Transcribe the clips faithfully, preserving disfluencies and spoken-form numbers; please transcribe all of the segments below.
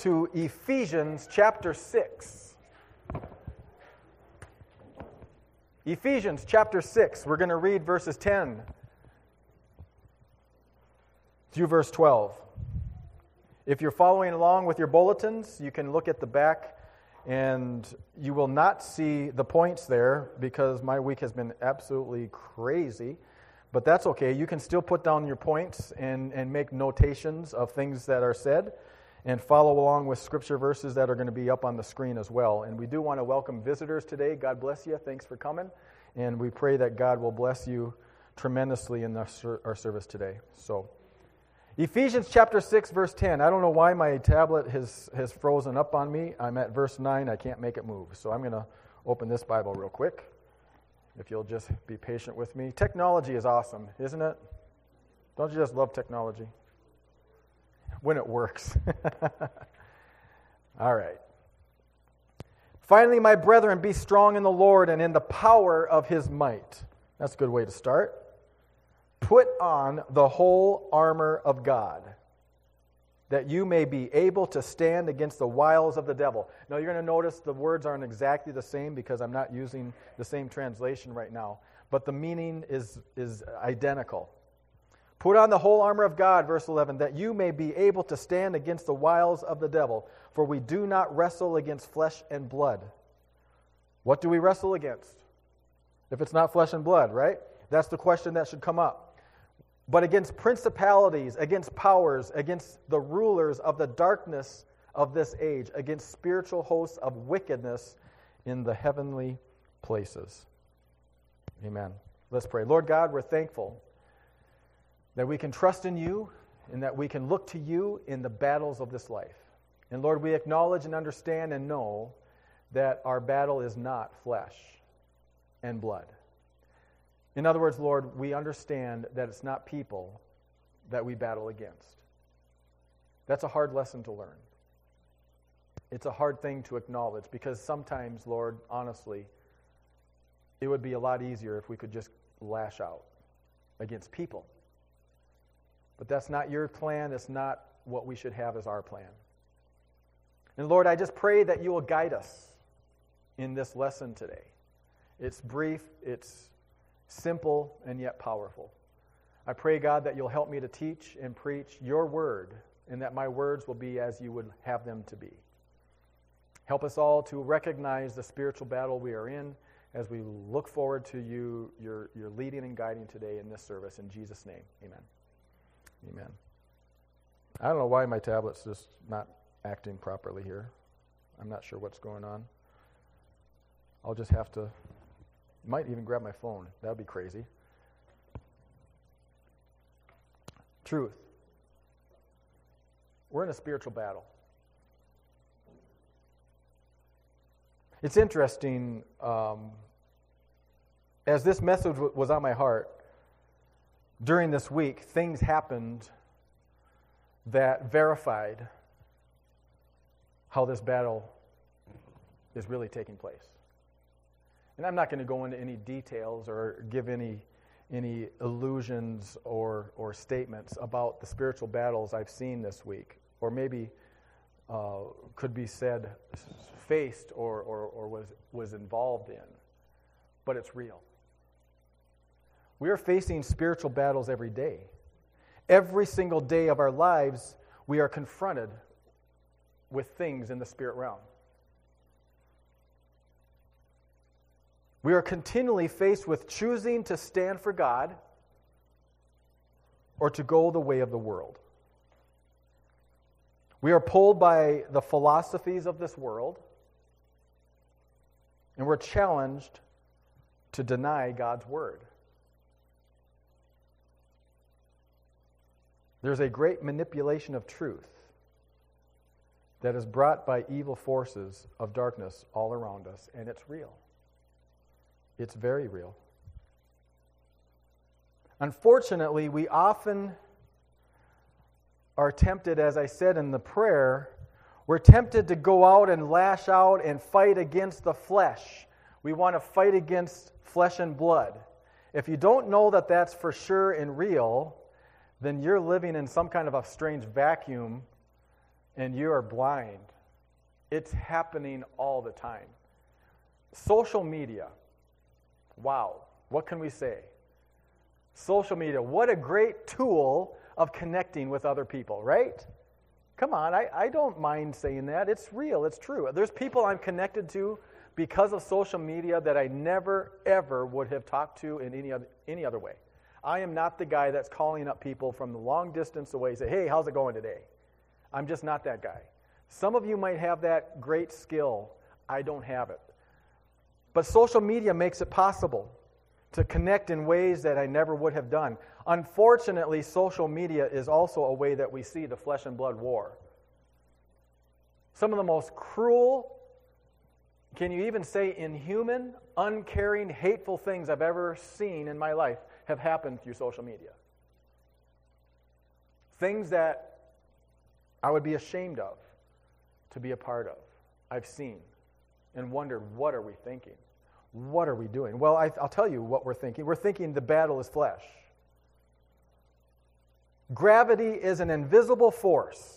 to Ephesians chapter six. Ephesians chapter six. We're going to read verses ten through verse twelve. If you're following along with your bulletins, you can look at the back, and you will not see the points there because my week has been absolutely crazy. But that's okay. You can still put down your points and, and make notations of things that are said and follow along with scripture verses that are going to be up on the screen as well. And we do want to welcome visitors today. God bless you. Thanks for coming. And we pray that God will bless you tremendously in our, our service today. So, Ephesians chapter six, verse ten. I don't know why my tablet has, has frozen up on me. I'm at verse nine. I can't make it move. So I'm going to open this Bible real quick, if you'll just be patient with me. Technology is awesome, isn't it? Don't you just love technology? When it works. All right. Finally, my brethren, be strong in the Lord and in the power of His might. That's a good way to start. Put on the whole armor of God, that you may be able to stand against the wiles of the devil. Now, you're going to notice the words aren't exactly the same because I'm not using the same translation right now, but the meaning is, is identical. Put on the whole armor of God, verse eleven, that you may be able to stand against the wiles of the devil, for we do not wrestle against flesh and blood. What do we wrestle against? If it's not flesh and blood, right? That's the question that should come up. But against principalities, against powers, against the rulers of the darkness of this age, against spiritual hosts of wickedness in the heavenly places. Amen. Let's pray. Lord God, we're thankful that we can trust in you and that we can look to you in the battles of this life. And Lord, we acknowledge and understand and know that our battle is not flesh and blood. In other words, Lord, we understand that it's not people that we battle against. That's a hard lesson to learn. It's a hard thing to acknowledge because sometimes, Lord, honestly, it would be a lot easier if we could just lash out against people. But that's not your plan. It's not what we should have as our plan. And Lord, I just pray that you will guide us in this lesson today. It's brief, it's simple, and yet powerful. I pray, God, that you'll help me to teach and preach your word, and that my words will be as you would have them to be. Help us all to recognize the spiritual battle we are in as we look forward to you, your, your leading and guiding today in this service. In Jesus' name, amen. Amen. I don't know why my tablet's just not acting properly here. I'm not sure what's going on. I'll just have to... Might even grab my phone. That would be crazy. Truth. We're in a spiritual battle. It's interesting, um, as this message w- was on my heart, during this week, things happened that verified how this battle is really taking place. And I'm not going to go into any details or give any any illusions or or statements about the spiritual battles I've seen this week, or maybe uh, could be said faced or, or, or was, was involved in. But it's real. We are facing spiritual battles every day. Every single day of our lives, we are confronted with things in the spirit realm. We are continually faced with choosing to stand for God or to go the way of the world. We are pulled by the philosophies of this world, and we're challenged to deny God's word. There's a great manipulation of truth that is brought by evil forces of darkness all around us, and it's real. It's very real. Unfortunately, we often are tempted, as I said in the prayer, we're tempted to go out and lash out and fight against the flesh. We want to fight against flesh and blood. If you don't know that that's for sure and real, then you're living in some kind of a strange vacuum and you are blind. It's happening all the time. Social media. Wow. What can we say? Social media. What a great tool of connecting with other people, right? Come on, I, I don't mind saying that. It's real. It's true. There's people I'm connected to because of social media that I never, ever would have talked to in any other, any other way. I am not the guy that's calling up people from the long distance away and say, hey, how's it going today? I'm just not that guy. Some of you might have that great skill. I don't have it. But social media makes it possible to connect in ways that I never would have done. Unfortunately, social media is also a way that we see the flesh and blood war. Some of the most cruel, can you even say inhuman, uncaring, hateful things I've ever seen in my life have happened through social media. Things that I would be ashamed of to be a part of. I've seen and wondered, what are we thinking? What are we doing? Well, I, I'll tell you what we're thinking. We're thinking the battle is flesh. Gravity is an invisible force.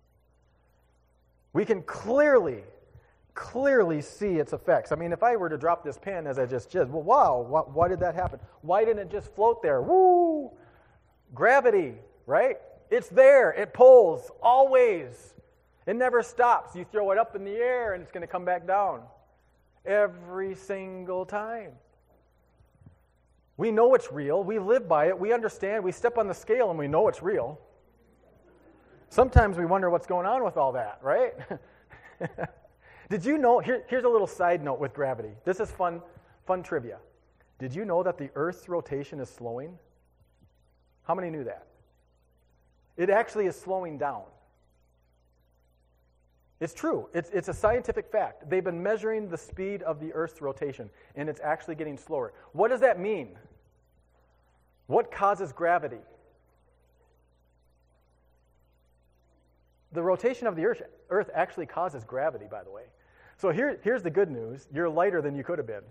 We can clearly, clearly see its effects. I mean, if I were to drop this pen as I just did, well, wow, why, why did that happen? Why didn't it just float there? Woo! Gravity, right? It's there. It pulls always. It never stops. You throw it up in the air and it's going to come back down. Every single time. We know it's real. We live by it. We understand. We step on the scale and we know it's real. Sometimes we wonder what's going on with all that, right? Did you know, here, here's a little side note with gravity. This is fun, fun trivia. Did you know that the Earth's rotation is slowing? How many knew that? It actually is slowing down. It's true. It's, it's a scientific fact. They've been measuring the speed of the Earth's rotation, and it's actually getting slower. What does that mean? What causes gravity? The rotation of the Earth, Earth actually causes gravity, by the way. So here, here's the good news. You're lighter than you could have been.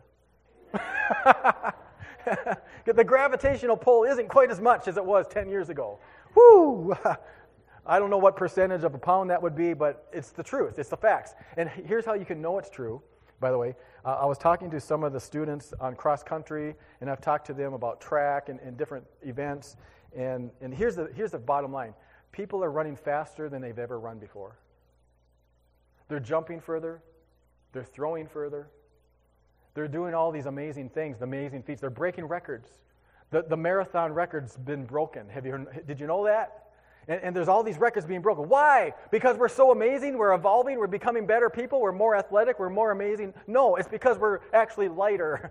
The gravitational pull isn't quite as much as it was ten years ago. Woo! I don't know what percentage of a pound that would be, but it's the truth. It's the facts. And here's how you can know it's true, by the way. Uh, I was talking to some of the students on cross country, and I've talked to them about track and, and different events. And, and here's the here's the bottom line. People are running faster than they've ever run before. They're jumping further. They're throwing further. They're doing all these amazing things, the amazing feats. They're breaking records. The, the marathon record's been broken. Have you heard, did you know that? And, and there's all these records being broken. Why? Because we're so amazing, we're evolving, we're becoming better people, we're more athletic, we're more amazing. No, it's because we're actually lighter.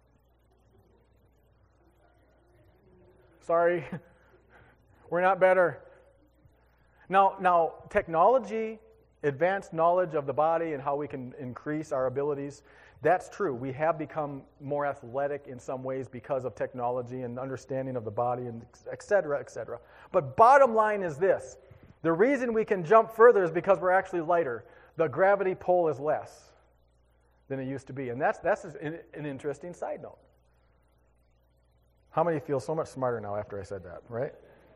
Sorry. We're not better. Now, now, technology, advanced knowledge of the body and how we can increase our abilities, that's true. We have become more athletic in some ways because of technology and understanding of the body, and et cetera, et cetera. But bottom line is this. The reason we can jump further is because we're actually lighter. The gravity pull is less than it used to be. And that's, that's an, an interesting side note. How many feel so much smarter now after I said that, right?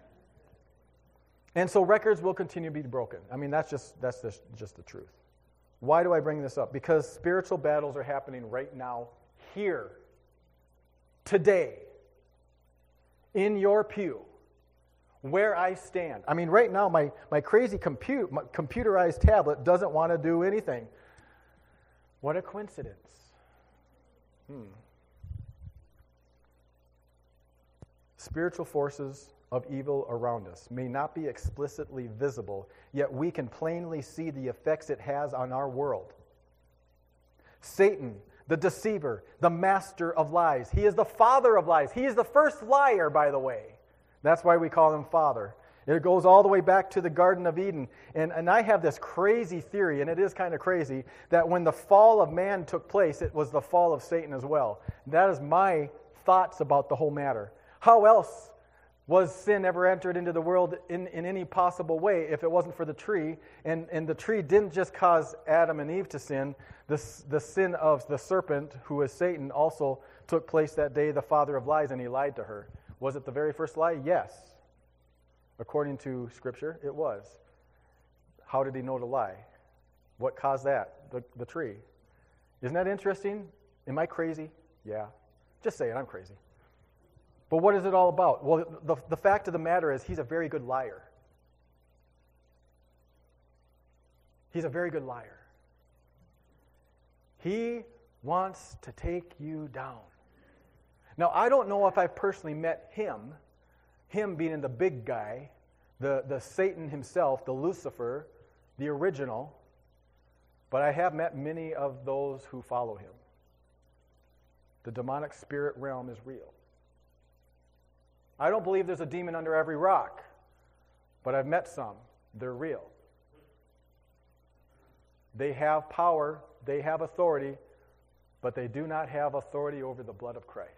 And so records will continue to be broken. I mean, that's just that's just, just the truth. Why do I bring this up? Because spiritual battles are happening right now, here, today, in your pew, where I stand. I mean, right now, my, my crazy compute, my computerized tablet doesn't want to do anything. What a coincidence. Hmm. Spiritual forces of evil around us may not be explicitly visible, yet we can plainly see the effects it has on our world. Satan, the deceiver, the master of lies. He is the father of lies. He is the first liar, by the way. That's why we call him Father. It goes all the way back to the Garden of Eden. And, and I have this crazy theory, and it is kind of crazy, that when the fall of man took place, it was the fall of Satan as well. That is my thoughts about the whole matter. How else was sin ever entered into the world in, in any possible way if it wasn't for the tree? And, and the tree didn't just cause Adam and Eve to sin. The, the sin of the serpent, who is Satan, also took place that day, the father of lies, and he lied to her. Was it the very first lie? Yes. According to Scripture, it was. how did he know to lie? What caused that? The, the tree. Isn't that interesting? Am I crazy? Yeah. Just say it, I'm crazy. But what is it all about? Well, the, the fact of the matter is he's a very good liar. He's a very good liar. He wants to take you down. Now, I don't know if I've personally met him, him being the big guy, the, the Satan himself, the Lucifer, the original, but I have met many of those who follow him. The demonic spirit realm is real. I don't believe there's a demon under every rock, but I've met some. They're real. They have power, they have authority, but they do not have authority over the blood of Christ.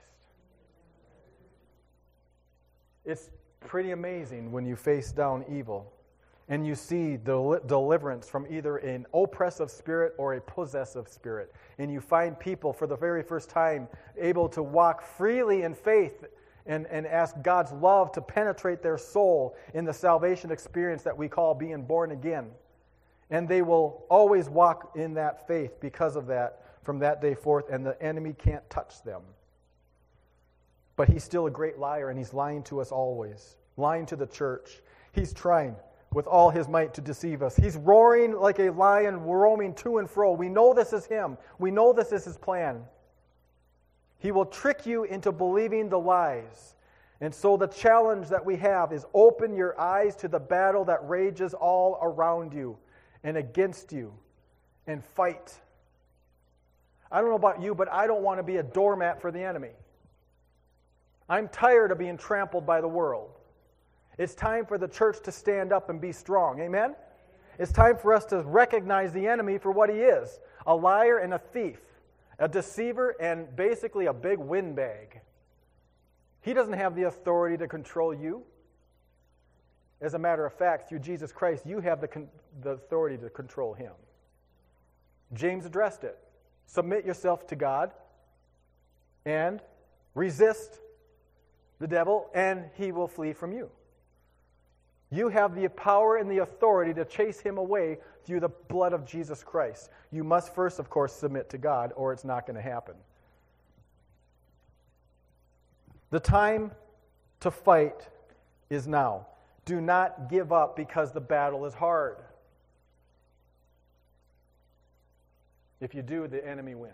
It's pretty amazing when you face down evil and you see del- deliverance from either an oppressive spirit or a possessive spirit. And you find people for the very first time able to walk freely in faith and, and ask God's love to penetrate their soul in the salvation experience that we call being born again. And they will always walk in that faith because of that from that day forth, and the enemy can't touch them. But he's still a great liar, and he's lying to us always, lying to the church. He's trying with all his might to deceive us. He's roaring like a lion, roaming to and fro. We know this is him. We know this is his plan. He will trick you into believing the lies. And so the challenge that we have is open your eyes to the battle that rages all around you and against you, and fight. I don't know about you, but I don't want to be a doormat for the enemy. I'm tired of being trampled by the world. It's time for the church to stand up and be strong. Amen? It's time for us to recognize the enemy for what he is, a liar and a thief, a deceiver, and basically a big windbag. He doesn't have the authority to control you. As a matter of fact, through Jesus Christ, you have the, con- the authority to control him. James addressed it. Submit yourself to God and resist the devil, and he will flee from you. You have the power and the authority to chase him away through the blood of Jesus Christ. You must first, of course, submit to God, or it's not going to happen. The time to fight is now. Do not give up because the battle is hard. If you do, the enemy wins.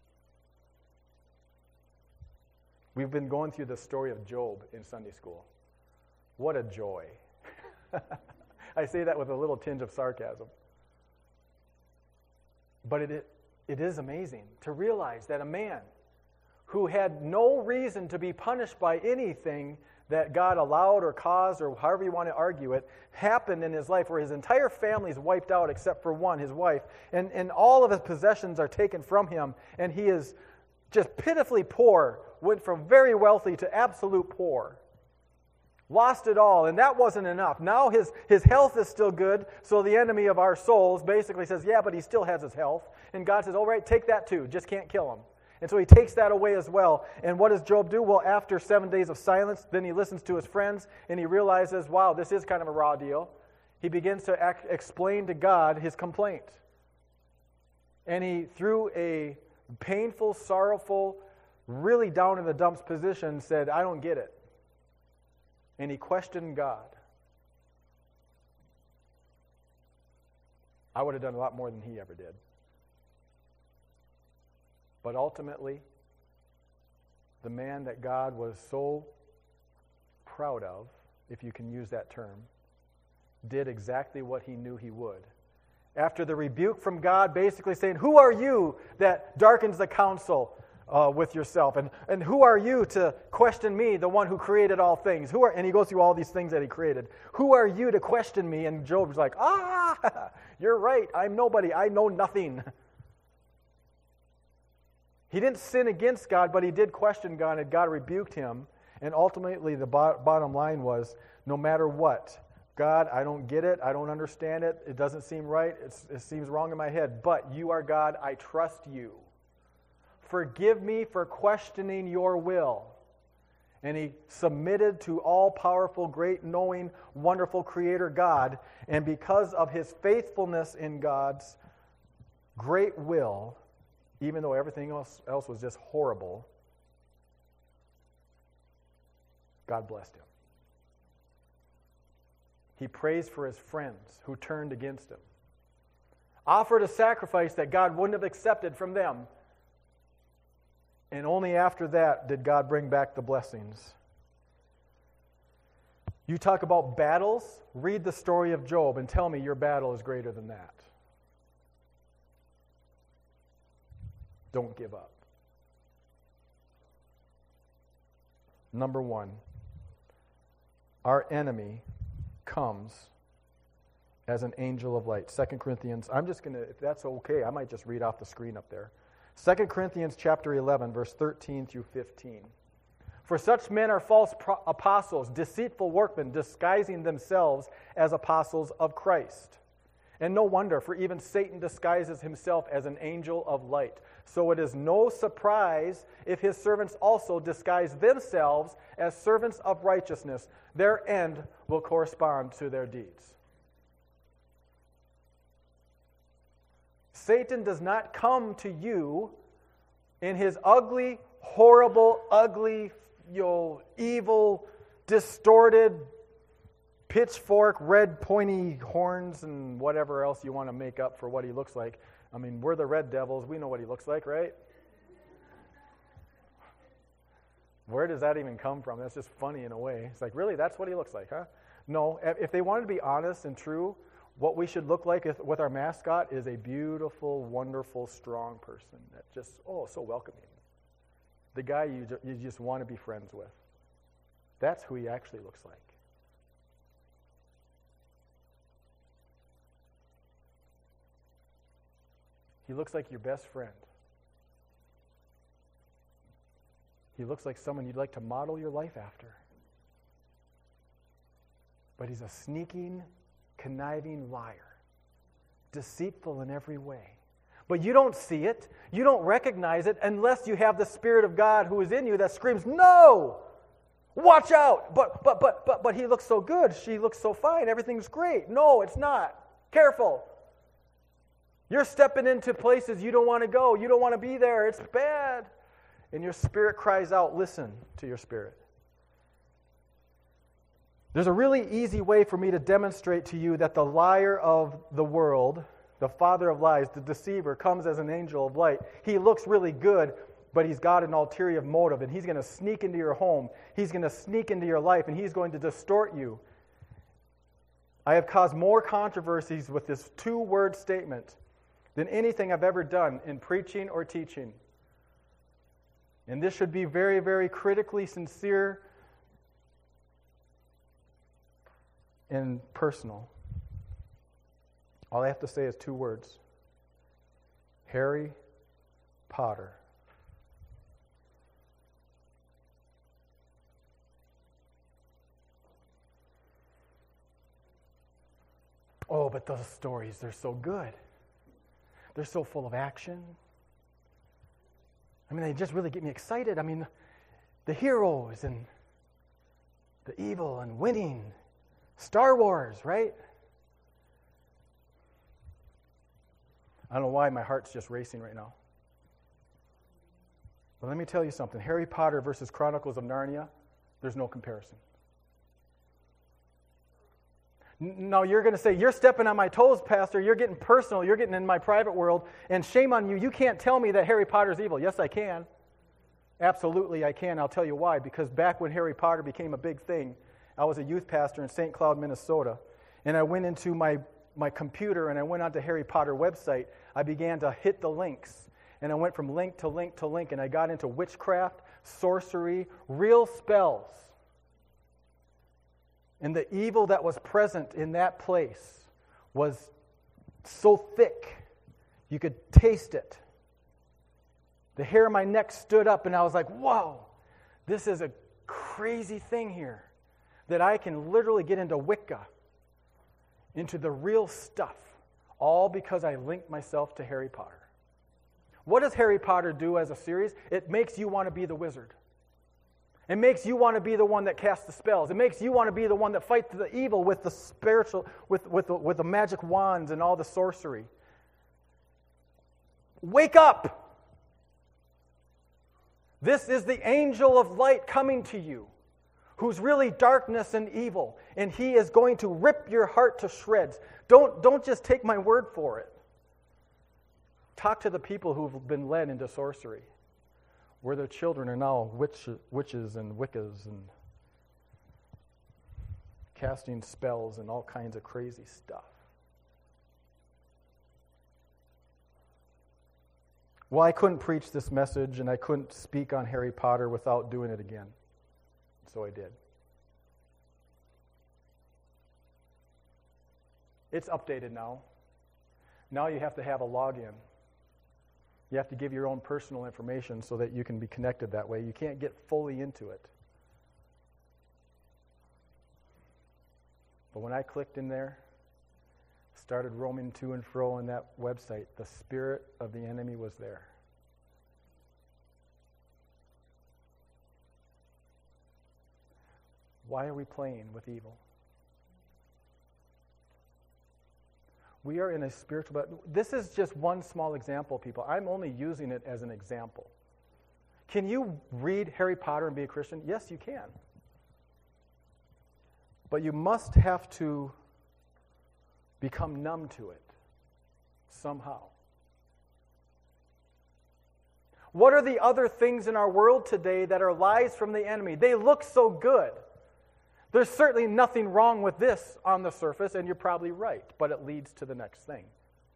We've been going through the story of Job in Sunday school. What a joy. I say that with a little tinge of sarcasm. But it, it is amazing to realize that a man who had no reason to be punished by anything that God allowed or caused, or however you want to argue it, happened in his life where his entire family is wiped out except for one, his wife, and, and all of his possessions are taken from him, and he is just pitifully poor, went from very wealthy to absolute poor. Lost it all, and that wasn't enough. Now his, his health is still good, so the enemy of our souls basically says, yeah, but he still has his health. And God says, all right, take that too, just can't kill him. And so he takes that away as well. And what does Job do? Well, after seven days of silence, then he listens to his friends, and he realizes, wow, this is kind of a raw deal. He begins to act, explain to God his complaint. And he, through a painful, sorrowful, really down in the dumps position, said, I don't get it. And he questioned God. I would have done a lot more than he ever did. But ultimately, the man that God was so proud of, if you can use that term, did exactly what he knew he would. After the rebuke from God, basically saying, who are you that darkens the counsel uh, with yourself? And, and who are you to question me, the one who created all things? Who are? And he goes through all these things that he created. Who are you to question me? And Job's like, ah, you're right. I'm nobody. I know nothing. He didn't sin against God, but he did question God, and God rebuked him. And ultimately, the bo- bottom line was, no matter what, God, I don't get it. I don't understand it. It doesn't seem right. It's, it seems wrong in my head. But you are God. I trust you. Forgive me for questioning your will. And he submitted to all-powerful, great, knowing, wonderful Creator God. And because of his faithfulness in God's great will, even though everything else, else was just horrible, God blessed him. He prays for his friends who turned against him. Offered a sacrifice that God wouldn't have accepted from them. And only after that did God bring back the blessings. You talk about battles, read the story of Job and tell me your battle is greater than that. Don't give up. Number one, our enemy comes as an angel of light. Second Corinthians, I'm just going to, if that's okay, I might just read off the screen up there. Second Corinthians chapter eleven, verse thirteen through fifteen. For such men are false pro- apostles, deceitful workmen, disguising themselves as apostles of Christ. And no wonder, for even Satan disguises himself as an angel of light. So it is no surprise if his servants also disguise themselves as servants of righteousness. Their end will correspond to their deeds. Satan does not come to you in his ugly, horrible, ugly, you know, evil, distorted, pitchfork, red pointy horns, and whatever else you want to make up for what he looks like. I mean, we're the red devils. We know what he looks like, right? Where does that even come from? That's just funny in a way. It's like, really? That's what he looks like, huh? No, if they wanted to be honest and true, what we should look like with our mascot is a beautiful, wonderful, strong person that just, oh, so welcoming. The guy you, you just want to be friends with. That's who he actually looks like. He looks like your best friend. He looks like someone you'd like to model your life after. But he's a sneaking, conniving liar, deceitful in every way. But you don't see it, you don't recognize it unless you have the Spirit of God who is in you that screams, no! Watch out! But but but but but he looks so good, she looks so fine, everything's great. No, it's not. Careful. You're stepping into places you don't want to go. You don't want to be there. It's bad. And your spirit cries out, listen to your spirit. There's a really easy way for me to demonstrate to you that the liar of the world, the father of lies, the deceiver, comes as an angel of light. He looks really good, but he's got an ulterior motive, and he's going to sneak into your home. He's going to sneak into your life, and he's going to distort you. I have caused more controversies with this two-word statement than anything I've ever done in preaching or teaching. And this should be very, very critically sincere and personal. All I have to say is two words. Harry Potter. Oh, but those stories, they're so good. They're so full of action. I mean, they just really get me excited. I mean, the heroes and the evil and winning. Star Wars, right? I don't know why my heart's just racing right now. But let me tell you something. Harry Potter versus Chronicles of Narnia, there's no comparison. No, you're going to say, you're stepping on my toes, Pastor. You're getting personal. You're getting in my private world. And shame on you. You can't tell me that Harry Potter's evil. Yes, I can. Absolutely, I can. I'll tell you why. Because back when Harry Potter became a big thing, I was a youth pastor in Saint Cloud, Minnesota. And I went into my, my computer and I went onto Harry Potter website. I began to hit the links. And I went from link to link to link. And I got into witchcraft, sorcery, real spells. And the evil that was present in that place was so thick, you could taste it. The hair on my neck stood up, and I was like, whoa, this is a crazy thing here, that I can literally get into Wicca, into the real stuff, all because I linked myself to Harry Potter. What does Harry Potter do as a series? It makes you want to be the wizard. It makes you want to be the one that casts the spells. It makes you want to be the one that fights the evil with the spiritual, with, with, the, with the magic wands and all the sorcery. Wake up! This is the angel of light coming to you, who's really darkness and evil, and he is going to rip your heart to shreds. Don't, don't just take my word for it. Talk to the people who've been led into sorcery, where their children are now witch, witches and Wiccas and casting spells and all kinds of crazy stuff. Well, I couldn't preach this message and I couldn't speak on Harry Potter without doing it again. So I did. It's updated now. Now you have to have a login. You have to give your own personal information so that you can be connected that way. You can't get fully into it. But when I clicked in there, started roaming to and fro on that website, the spirit of the enemy was there. Why are we playing with evil? We are in a spiritual battle. This is just one small example, people. I'm only using it as an example. Can you read Harry Potter and be a Christian? Yes, you can. But you must have to become numb to it somehow. What are the other things in our world today that are lies from the enemy? They look so good. There's certainly nothing wrong with this on the surface, and you're probably right, but it leads to the next thing.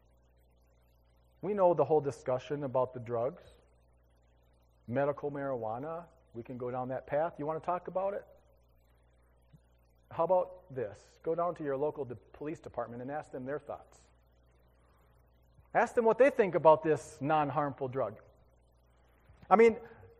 We know the whole discussion about the drugs, medical marijuana. We can go down that path. You want to talk about it? How about this? Go down to your local de- police department and ask them their thoughts. Ask them what they think about this non-harmful drug. I mean,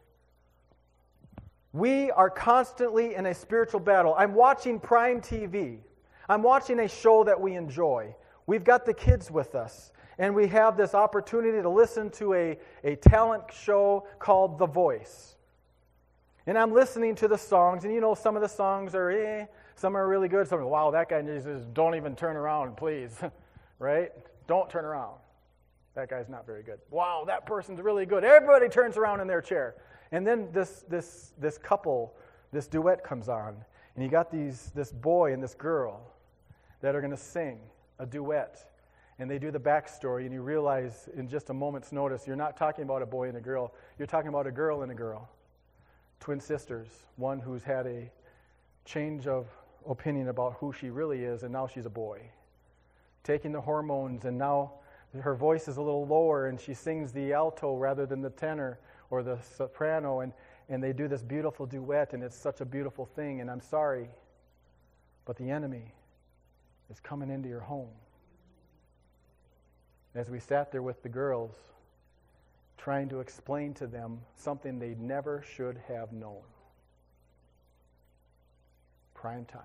we are constantly in a spiritual battle. I'm watching Prime T V. I'm watching a show that we enjoy. We've got the kids with us, and we have this opportunity to listen to a, a talent show called The Voice. And I'm listening to the songs, and you know, some of the songs are eh, some are really good. Some are, wow, that guy just don't even turn around, please. Right? Don't turn around. That guy's not very good. Wow, that person's really good. Everybody turns around in their chair. And then this this this couple, this duet comes on, and you got these this boy and this girl that are going to sing a duet, and they do the backstory, and you realize in just a moment's notice, you're not talking about a boy and a girl. You're talking about a girl and a girl, twin sisters. One who's had a change of opinion about who she really is, and now she's a boy, taking the hormones, and now her voice is a little lower, and she sings the alto rather than the tenor or the soprano, and, and they do this beautiful duet, and it's such a beautiful thing, and I'm sorry, but the enemy is coming into your home. As we sat there with the girls, trying to explain to them something they never should have known. Prime time.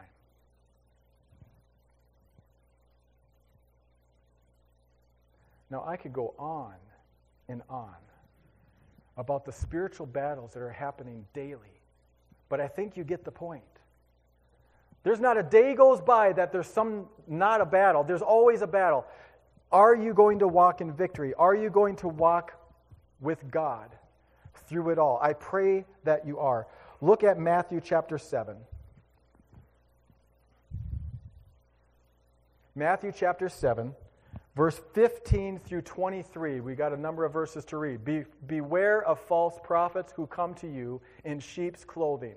Now, I could go on and on about the spiritual battles that are happening daily, but I think you get the point. There's not a day goes by that there's some not a battle. There's always a battle. Are you going to walk in victory? Are you going to walk with God through it all? I pray that you are. Look at Matthew chapter seven. Matthew chapter seven. Verse fifteen through twenty-three, we got a number of verses to read. Be, beware of false prophets who come to you in sheep's clothing,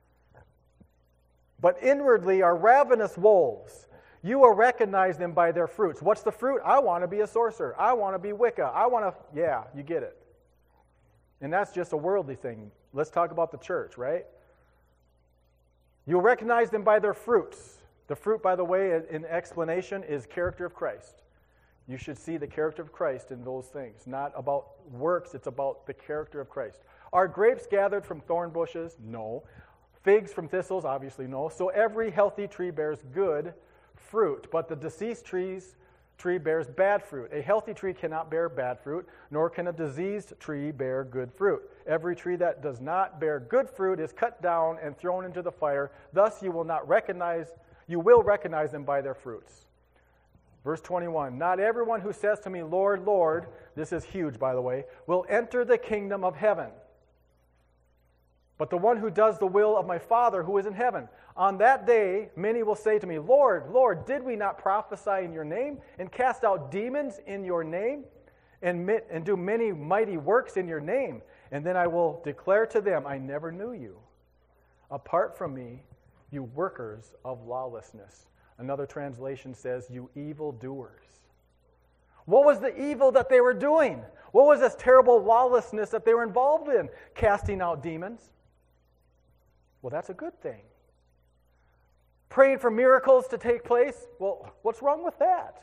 but inwardly are ravenous wolves. You will recognize them by their fruits. What's the fruit? I want to be a sorcerer. I want to be Wicca. I want to, yeah, you get it. And that's just a worldly thing. Let's talk about the church, right? You'll recognize them by their fruits. The fruit, by the way, in explanation, is character of Christ. You should see the character of Christ in those things. Not about works, it's about the character of Christ. Are grapes gathered from thorn bushes? No. Figs from thistles? Obviously no. So every healthy tree bears good fruit, but the deceased trees tree bears bad fruit. A healthy tree cannot bear bad fruit, nor can a diseased tree bear good fruit. Every tree that does not bear good fruit is cut down and thrown into the fire. Thus you will not recognize, you will recognize them by their fruits. Verse twenty-one, not everyone who says to me, Lord, Lord, this is huge, by the way, will enter the kingdom of heaven, but the one who does the will of my Father who is in heaven. On that day, many will say to me, Lord, Lord, did we not prophesy in your name and cast out demons in your name and, and do many mighty works in your name? And then I will declare to them, I never knew you. Apart from me, you workers of lawlessness. Another translation says, you evildoers. What was the evil that they were doing? What was this terrible lawlessness that they were involved in? Casting out demons. Well, that's a good thing. Praying for miracles to take place? Well, what's wrong with that?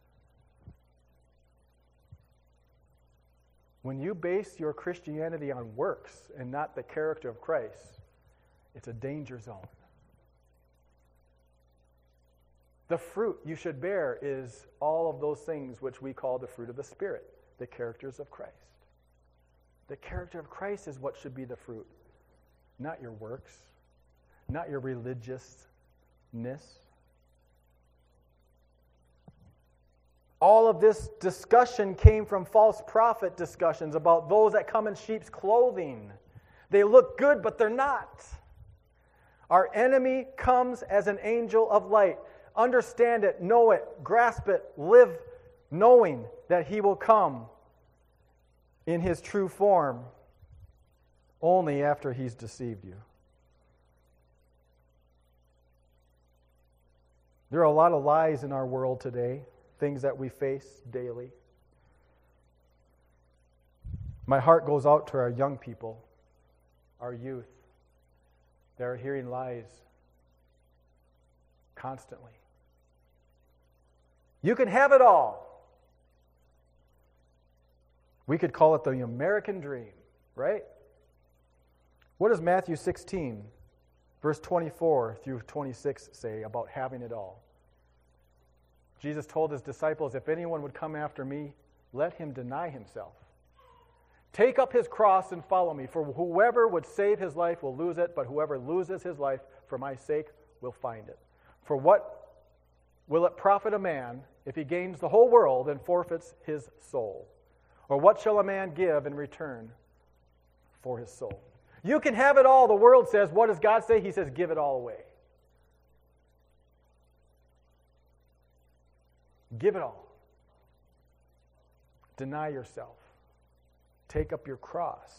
When you base your Christianity on works and not the character of Christ, it's a danger zone. The fruit you should bear is all of those things which we call the fruit of the Spirit, the characters of Christ. The character of Christ is what should be the fruit, not your works, not your religiousness. All of this discussion came from false prophet discussions about those that come in sheep's clothing. They look good, but they're not. Our enemy comes as an angel of light. Understand it, know it, grasp it, live knowing that he will come in his true form only after he's deceived you. There are a lot of lies in our world today, things that we face daily. My heart goes out to our young people, our youth. They're hearing lies constantly. You can have it all. We could call it the American dream, right? What does Matthew sixteen, verse twenty-four through twenty-six say about having it all? Jesus told his disciples, if anyone would come after me, let him deny himself. Take up his cross and follow me. For whoever would save his life will lose it, but whoever loses his life for my sake will find it. For what will it profit a man if he gains the whole world and forfeits his soul? Or what shall a man give in return for his soul? You can have it all, the world says. What does God say? He says, give it all away. Give it all. Deny yourself. Take up your cross.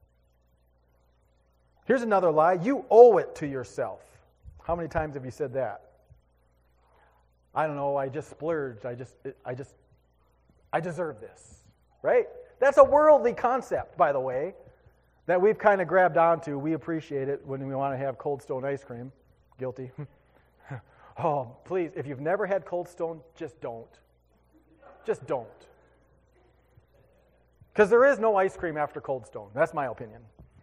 Here's another lie. You owe it to yourself. How many times have you said that? I don't know, I just splurged. I just, I just, I deserve this. Right? That's a worldly concept, by the way, that we've kind of grabbed onto. We appreciate it when we want to have Cold Stone ice cream. Guilty. Oh, please, if you've never had Cold Stone, just don't. Just don't. Because there is no ice cream after Cold Stone. That's my opinion.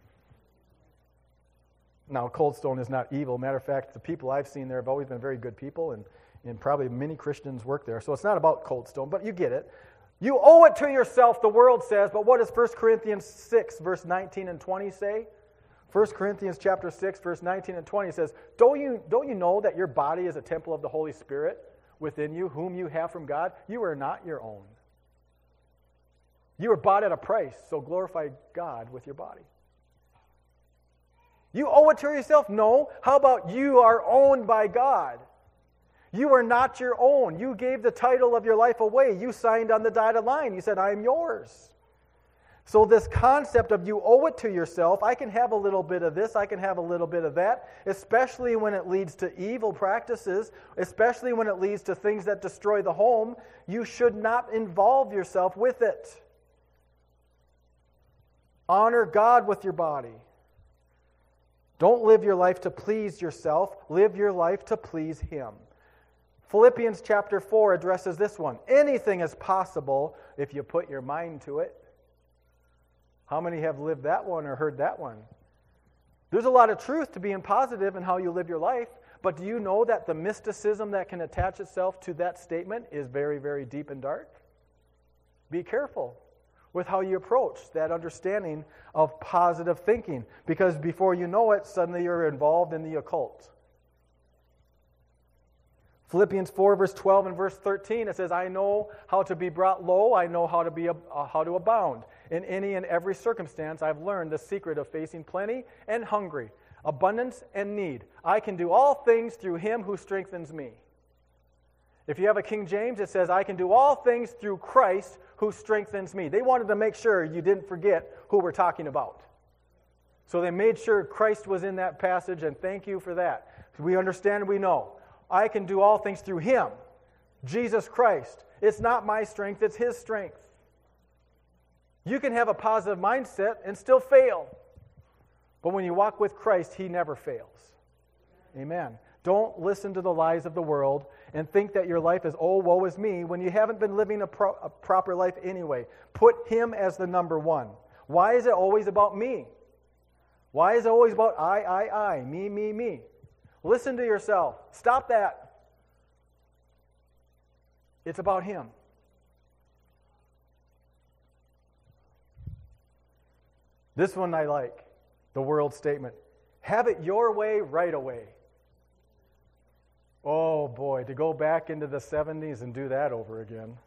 Now, Cold Stone is not evil. Matter of fact, the people I've seen there have always been very good people, and, and probably many Christians work there. So it's not about Cold Stone, but you get it. You owe it to yourself, the world says, but what does First Corinthians six, verse nineteen and twenty say? First Corinthians chapter six, verse nineteen and twenty says, don't you, don't you know that your body is a temple of the Holy Spirit within you, whom you have from God? You are not your own. You were bought at a price, so glorify God with your body. You owe it to yourself? No. How about you are owned by God? You are not your own. You gave the title of your life away. You signed on the dotted line. You said, I am yours. So this concept of you owe it to yourself, I can have a little bit of this, I can have a little bit of that, especially when it leads to evil practices, especially when it leads to things that destroy the home, you should not involve yourself with it. Honor God with your body. Don't live your life to please yourself. Live your life to please Him. Philippians chapter four addresses this one. Anything is possible if you put your mind to it. How many have lived that one or heard that one? There's a lot of truth to being positive in how you live your life, But do you know that the mysticism that can attach itself to that statement is very, very deep and dark? Be careful with how you approach that understanding of positive thinking, because before you know it, suddenly you're involved in the occult. Philippians four, verse twelve and verse thirteen, it says, I know how to be brought low, I know how to be uh, how to abound. In any and every circumstance, I've learned the secret of facing plenty and hungry, abundance and need. I can do all things through him who strengthens me. If you have a King James, it says, I can do all things through Christ who strengthens me. They wanted to make sure you didn't forget who we're talking about. So they made sure Christ was in that passage, and thank you for that. We understand, we know. I can do all things through him, Jesus Christ. It's not my strength, it's his strength. You can have a positive mindset and still fail. But when you walk with Christ, he never fails. Amen. Don't listen to the lies of the world and think that your life is, oh, woe is me, when you haven't been living a, pro- a proper life anyway. Put him as the number one. Why is it always about me? Why is it always about I, I, I, me, me, me? Listen to yourself. Stop that. It's about him. This one I like, the world statement. Have it your way right away. Oh boy, to go back into the seventies and do that over again.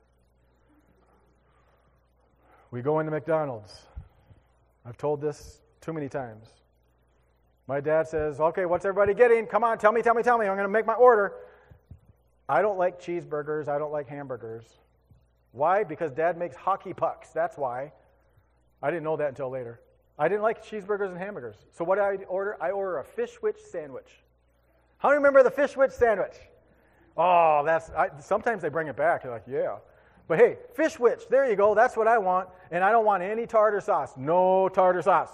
We go into McDonald's. I've told this too many times. My dad says, okay, what's everybody getting? Come on, tell me, tell me, tell me. I'm going to make my order. I don't like cheeseburgers. I don't like hamburgers. Why? Because Dad makes hockey pucks. That's why. I didn't know that until later. I didn't like cheeseburgers and hamburgers. So what do I order? I order a fish witch sandwich. How many remember the fish witch sandwich? Oh, that's, I, sometimes they bring it back. You're like, yeah. But hey, fish witch, there you go. That's what I want. And I don't want any tartar sauce. No tartar sauce.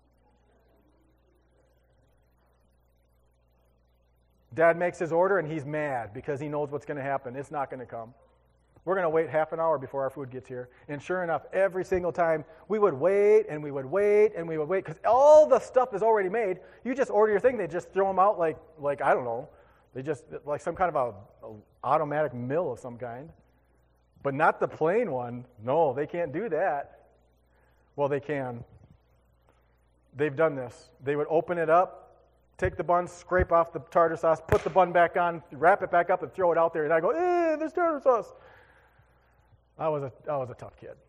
Dad makes his order and he's mad because he knows what's going to happen. It's not going to come. We're going to wait half an hour before our food gets here. And sure enough, every single time, we would wait and we would wait and we would wait because all the stuff is already made. You just order your thing. They just throw them out like, like I don't know, they just, like some kind of a, a automatic mill of some kind. But not the plain one. No, they can't do that. Well, they can. They've done this. They would open it up, take the bun, scrape off the tartar sauce, put the bun back on, wrap it back up, and throw it out there. And I go, eh, there's tartar sauce. I was a I was a tough kid.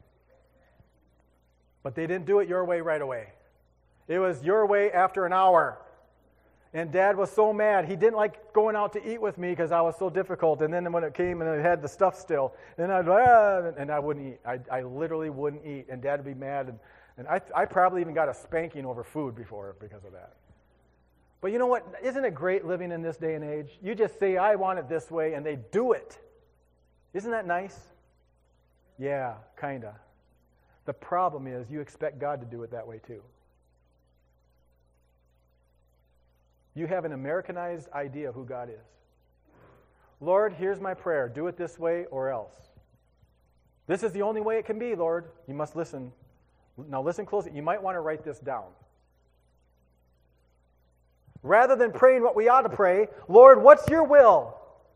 But they didn't do it your way right away. It was your way after an hour. And Dad was so mad. He didn't like going out to eat with me because I was so difficult. And then when it came and it had the stuff still, and I'd ah, and I wouldn't eat. I I literally wouldn't eat. And Dad would be mad. And, and I I probably even got a spanking over food before because of that. But you know what? Isn't it great living in this day and age? You just say, I want it this way, and they do it. Isn't that nice? Yeah, kind of. The problem is you expect God to do it that way too. You have an Americanized idea of who God is. Lord, here's my prayer. Do it this way or else. This is the only way it can be, Lord. You must listen. Now listen closely. You might want to write this down. Rather than praying what we ought to pray, Lord, what's your will?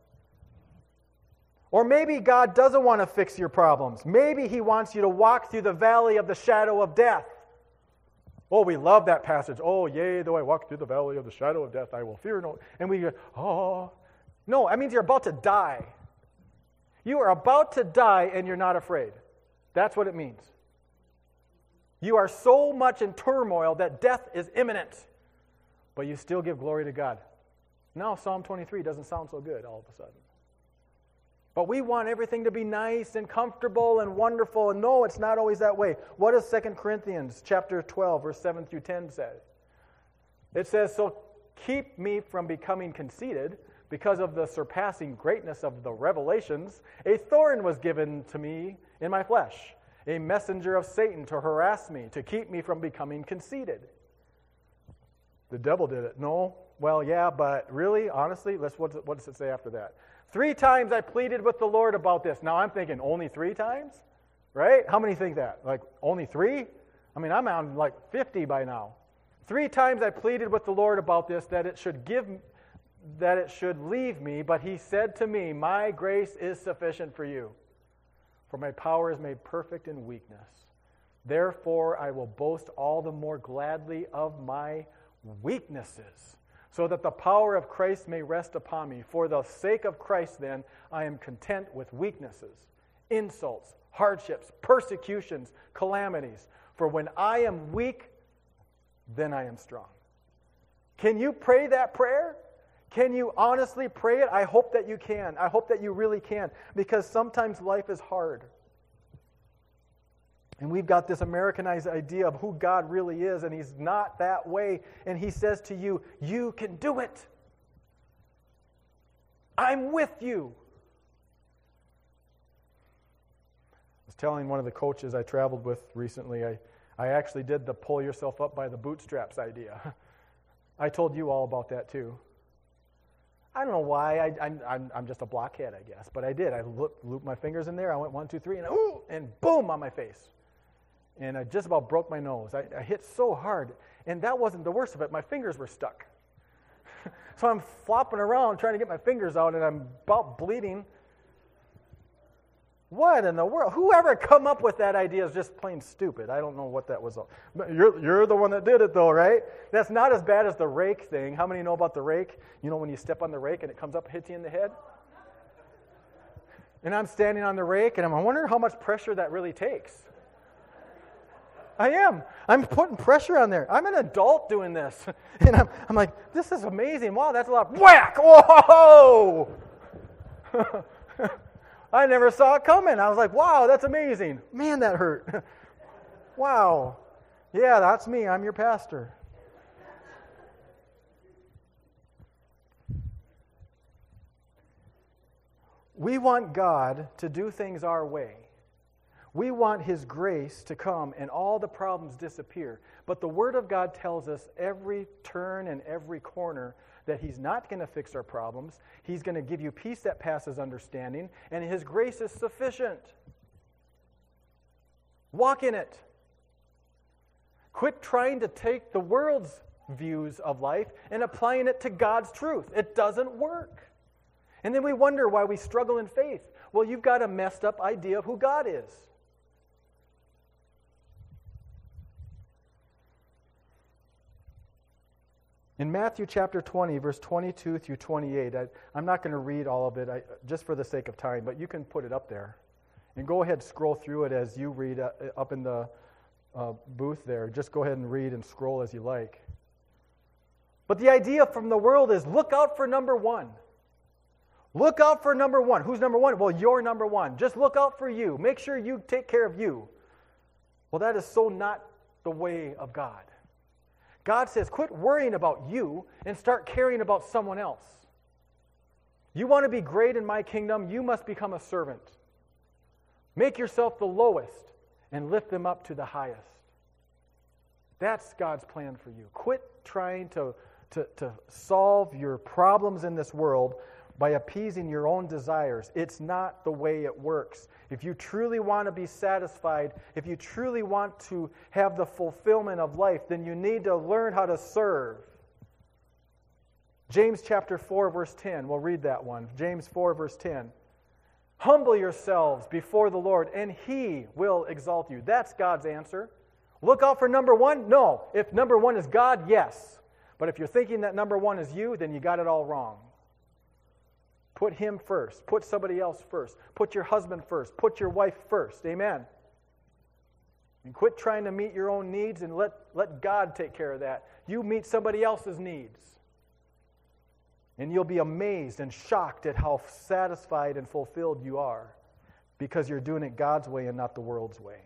Or maybe God doesn't want to fix your problems. Maybe he wants you to walk through the valley of the shadow of death. Oh, we love that passage. Oh, yea, though I walk through the valley of the shadow of death, I will fear no. And we go, oh. No, that means you're about to die. You are about to die and you're not afraid. That's what it means. You are so much in turmoil that death is imminent, but you still give glory to God. Now, Psalm twenty-three doesn't sound so good all of a sudden. But we want everything to be nice and comfortable and wonderful, and no, it's not always that way. What does Second Corinthians chapter twelve, verse seven through ten say? It says, so keep me from becoming conceited, because of the surpassing greatness of the revelations, a thorn was given to me in my flesh, a messenger of Satan to harass me, to keep me from becoming conceited. The devil did it. No? Well, yeah, but really, honestly, let's what, what does it say after that? Three times I pleaded with the Lord about this. Now I'm thinking, only three times? Right? How many think that? Like, only three? I mean, I'm on like fifty by now. Three times I pleaded with the Lord about this, that it should give that it should leave me, but he said to me, my grace is sufficient for you, for my power is made perfect in weakness. Therefore, I will boast all the more gladly of my weaknesses, so that the power of Christ may rest upon me. For the sake of Christ, then, I am content with weaknesses, insults, hardships, persecutions, calamities. For when I am weak, then I am strong. Can you pray that prayer? Can you honestly pray it? I hope that you can. I hope that you really can, because sometimes life is hard. And we've got this Americanized idea of who God really is, and He's not that way. And He says to you, you can do it. I'm with you. I was telling one of the coaches I traveled with recently, I, I actually did the pull yourself up by the bootstraps idea. I told you all about that too. I don't know why. I, I'm, I'm, I'm just a blockhead, I guess. But I did. I looked, looped my fingers in there. I went one, two, three, and ooh, and boom on my face. And I just about broke my nose. I, I hit so hard. And that wasn't the worst of it. My fingers were stuck. So I'm flopping around trying to get my fingers out, and I'm about bleeding. What in the world? Whoever come up with that idea is just plain stupid. I don't know what that was. But you're, you're the one that did it, though, right? That's not as bad as the rake thing. How many know about the rake? You know when you step on the rake and it comes up and hits you in the head? And I'm standing on the rake, and I'm wondering how much pressure that really takes. I am. I'm putting pressure on there. I'm an adult doing this. And I'm, I'm like, this is amazing. Wow, that's a lot. Whack! Whoa! I never saw it coming. I was like, wow, that's amazing. Man, that hurt. Wow. Yeah, that's me. I'm your pastor. We want God to do things our way. We want His grace to come and all the problems disappear. But the Word of God tells us every turn and every corner that He's not going to fix our problems. He's going to give you peace that passes understanding, and His grace is sufficient. Walk in it. Quit trying to take the world's views of life and applying it to God's truth. It doesn't work. And then we wonder why we struggle in faith. Well, you've got a messed up idea of who God is. In Matthew chapter twenty, verse twenty-two through twenty-eight, I, I'm not going to read all of it I, just for the sake of time, but you can put it up there. And go ahead and scroll through it as you read uh, up in the uh, booth there. Just go ahead and read and scroll as you like. But the idea from the world is look out for number one. Look out for number one. Who's number one? Well, you're number one. Just look out for you. Make sure you take care of you. Well, that is so not the way of God. God says, quit worrying about you and start caring about someone else. You want to be great in my kingdom, you must become a servant. Make yourself the lowest and lift them up to the highest. That's God's plan for you. Quit trying to, to, to solve your problems in this world by appeasing your own desires. It's not the way it works. If you truly want to be satisfied, if you truly want to have the fulfillment of life, then you need to learn how to serve. James chapter four, verse ten. We'll read that one. James four, verse ten. Humble yourselves before the Lord, and He will exalt you. That's God's answer. Look out for number one? No. If number one is God, yes. But if you're thinking that number one is you, then you got it all wrong. Put Him first. Put somebody else first. Put your husband first. Put your wife first. Amen. And quit trying to meet your own needs and let, let God take care of that. You meet somebody else's needs. And you'll be amazed and shocked at how satisfied and fulfilled you are because you're doing it God's way and not the world's way.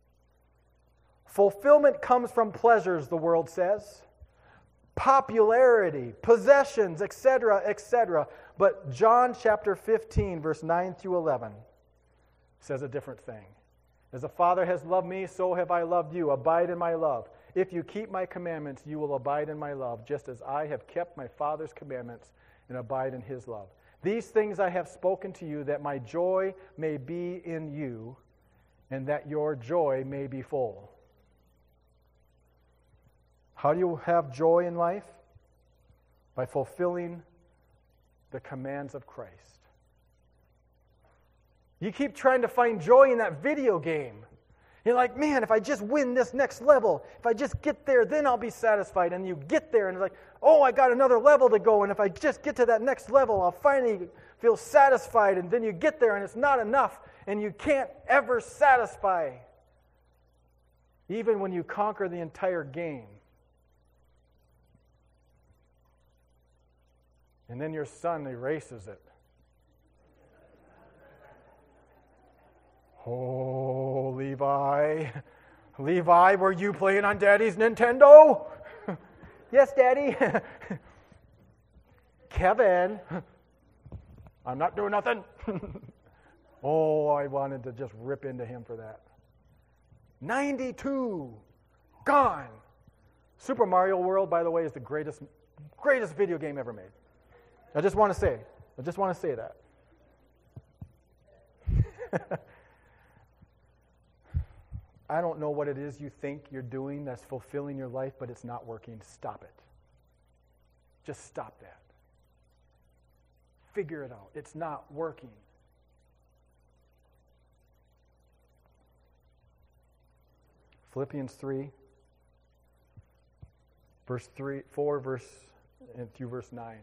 Fulfillment comes from pleasures, the world says. Popularity, possessions, et cetera, et cetera. But John chapter fifteen, verse nine through eleven says a different thing. As the Father has loved me, so have I loved you. Abide in my love. If you keep my commandments, you will abide in my love, just as I have kept my Father's commandments and abide in His love. These things I have spoken to you, that my joy may be in you, and that your joy may be full. How do you have joy in life? By fulfilling the commands of Christ. You keep trying to find joy in that video game. You're like, man, if I just win this next level, if I just get there, then I'll be satisfied. And you get there, and it's like, oh, I got another level to go, and if I just get to that next level, I'll finally feel satisfied. And then you get there, and it's not enough, and you can't ever satisfy, even when you conquer the entire game. And then your son erases it. Oh, Levi. Levi, were you playing on Daddy's Nintendo? Yes, Daddy. Kevin. I'm not doing nothing. Oh, I wanted to just rip into him for that. ninety-two. Gone. Super Mario World, by the way, is the greatest, greatest video game ever made. I just want to say. I just want to say that. I don't know what it is you think you're doing that's fulfilling your life, but it's not working. Stop it. Just stop that. Figure it out. It's not working. Philippians three, verse three, four, verse and through verse nine.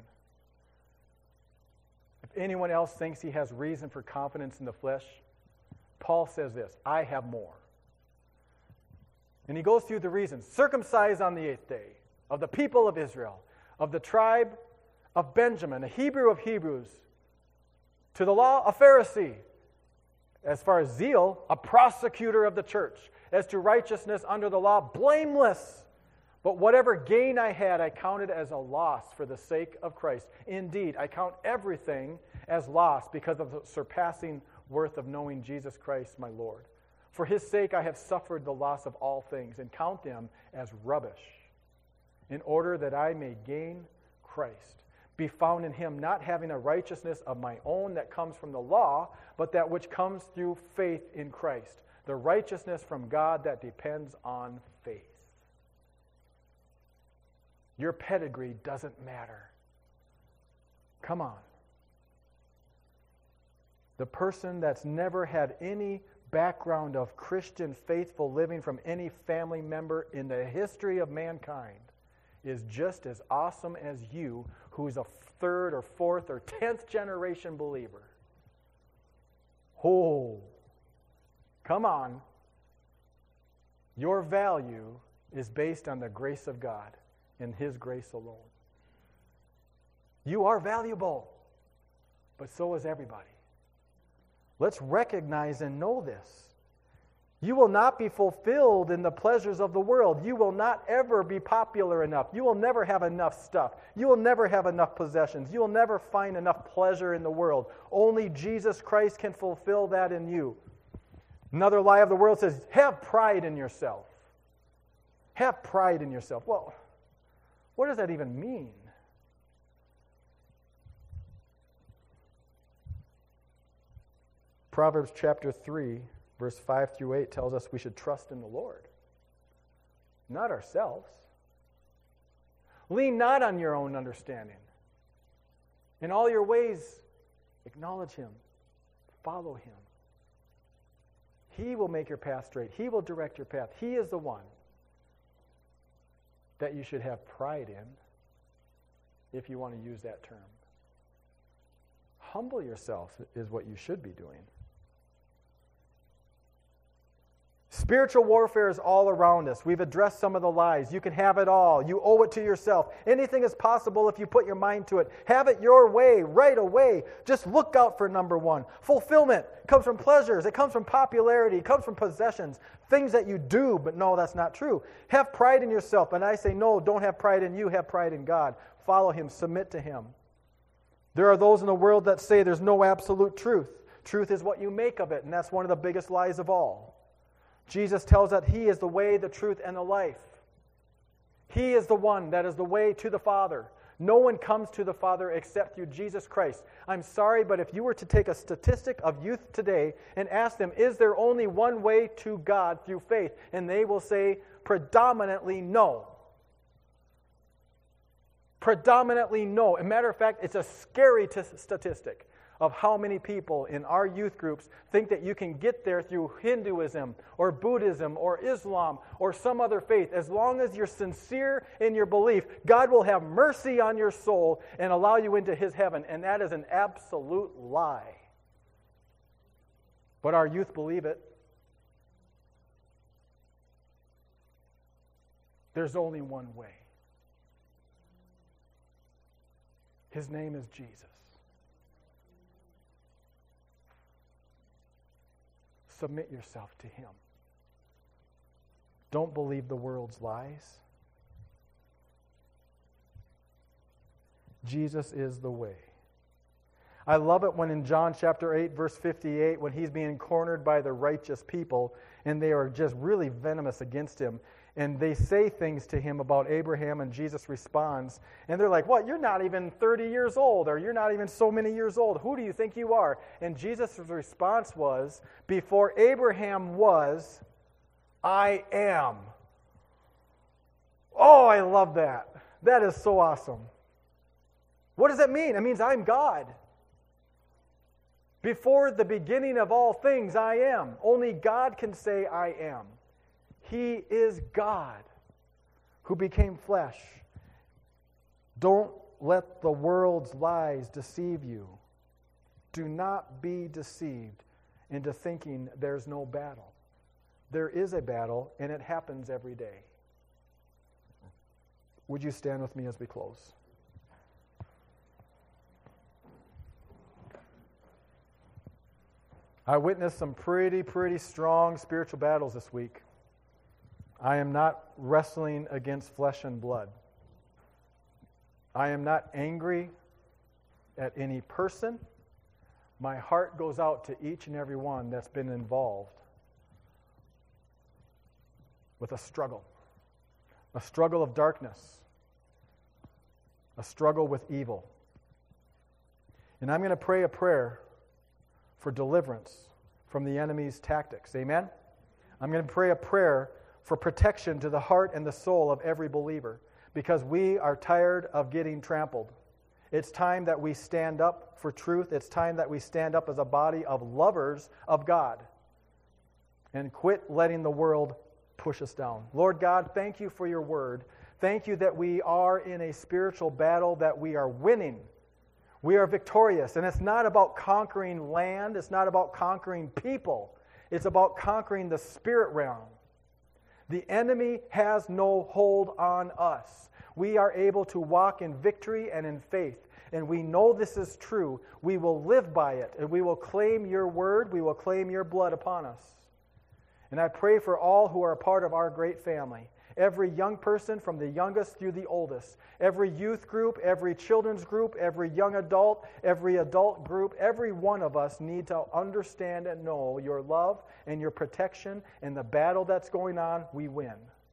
If anyone else thinks he has reason for confidence in the flesh, Paul says this, I have more. And he goes through the reasons. Circumcised on the eighth day, of the people of Israel, of the tribe of Benjamin, a Hebrew of Hebrews, to the law, a Pharisee. As far as zeal, a prosecutor of the church. As to righteousness under the law, blameless. But whatever gain I had, I counted as a loss for the sake of Christ. Indeed, I count everything as loss because of the surpassing worth of knowing Jesus Christ, my Lord. For his sake I have suffered the loss of all things, and count them as rubbish, in order that I may gain Christ, be found in him, not having a righteousness of my own that comes from the law, but that which comes through faith in Christ, the righteousness from God that depends on faith. Your pedigree doesn't matter. Come on. The person that's never had any background of Christian faithful living from any family member in the history of mankind is just as awesome as you, who's a third or fourth or tenth generation believer. Oh, come on. Your value is based on the grace of God and his grace alone. You are valuable, but so is everybody. Let's recognize and know this. You will not be fulfilled in the pleasures of the world. You will not ever be popular enough. You will never have enough stuff. You will never have enough possessions. You will never find enough pleasure in the world. Only Jesus Christ can fulfill that in you. Another lie of the world says, have pride in yourself. Have pride in yourself. Well, what does that even mean? Proverbs chapter three, verse five through eight tells us we should trust in the Lord, not ourselves. Lean not on your own understanding. In all your ways, acknowledge him. Follow him. He will make your path straight. He will direct your path. He is the one that you should have pride in, if you want to use that term. Humble yourself is what you should be doing. Spiritual warfare is all around us. We've addressed some of the lies. You can have it all. You owe it to yourself. Anything is possible if you put your mind to it. Have it your way, right away. Just look out for number one. Fulfillment comes from pleasures. It comes from popularity. It comes from possessions. Things that you do, but no, that's not true. Have pride in yourself. And I say, no, don't have pride in you. Have pride in God. Follow him. Submit to him. There are those in the world that say there's no absolute truth. Truth is what you make of it, and that's one of the biggest lies of all. Jesus tells that he is the way, the truth, and the life. He is the one that is the way to the Father. No one comes to the Father except through Jesus Christ. I'm sorry, but if you were to take a statistic of youth today and ask them, is there only one way to God through faith? And they will say predominantly no. Predominantly no. As a matter of fact, it's a scary t- statistic of how many people in our youth groups think that you can get there through Hinduism or Buddhism or Islam or some other faith. As long as you're sincere in your belief, God will have mercy on your soul and allow you into His heaven. And that is an absolute lie. But our youth believe it. There's only one way. His name is Jesus. Submit yourself to Him. Don't believe the world's lies. Jesus is the way. I love it when in John chapter eight, verse fifty-eight, when He's being cornered by the righteous people, and they are just really venomous against Him, and they say things to Him about Abraham, and Jesus responds, and they're like, what, you're not even thirty years old, or you're not even so many years old. Who do you think you are? And Jesus' response was, before Abraham was, I am. Oh, I love that. That is so awesome. What does that mean? It means I'm God. Before the beginning of all things, I am. Only God can say I am. He is God who became flesh. Don't let the world's lies deceive you. Do not be deceived into thinking there's no battle. There is a battle, and it happens every day. Would you stand with me as we close? I witnessed some pretty, pretty strong spiritual battles this week. I am not wrestling against flesh and blood. I am not angry at any person. My heart goes out to each and every one that's been involved with a struggle. A struggle of darkness. A struggle with evil. And I'm going to pray a prayer for deliverance from the enemy's tactics. Amen? I'm going to pray a prayer for protection to the heart and the soul of every believer, because we are tired of getting trampled. It's time that we stand up for truth. It's time that we stand up as a body of lovers of God and quit letting the world push us down. Lord God, thank you for your word. Thank you that we are in a spiritual battle, that we are winning. We are victorious, and it's not about conquering land. It's not about conquering people. It's about conquering the spirit realm. The enemy has no hold on us. We are able to walk in victory and in faith, and we know this is true. We will live by it, and we will claim your word. We will claim your blood upon us. And I pray for all who are a part of our great family. Every young person from the youngest through the oldest. Every youth group, every children's group, every young adult, every adult group. Every one of us need to understand and know your love and your protection, and the battle that's going on, we win.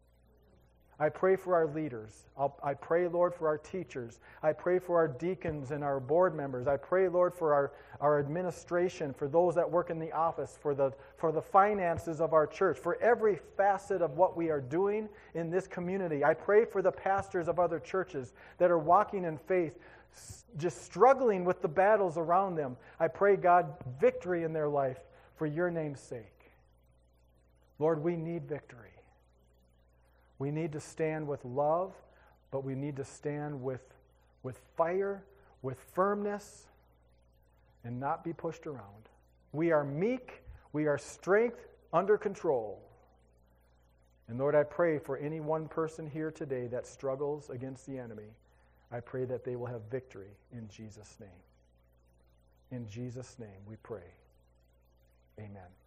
I pray for our leaders. I'll, I pray, Lord, for our teachers. I pray for our deacons and our board members. I pray, Lord, for our, our administration, for those that work in the office, for the, for the finances of our church, for every facet of what we are doing in this community. I pray for the pastors of other churches that are walking in faith, just struggling with the battles around them. I pray, God, victory in their life for your name's sake. Lord, we need victory. We need to stand with love, but we need to stand with, with fire, with firmness, and not be pushed around. We are meek. We are strength under control. And Lord, I pray for any one person here today that struggles against the enemy. I pray that they will have victory in Jesus' name. In Jesus' name we pray. Amen.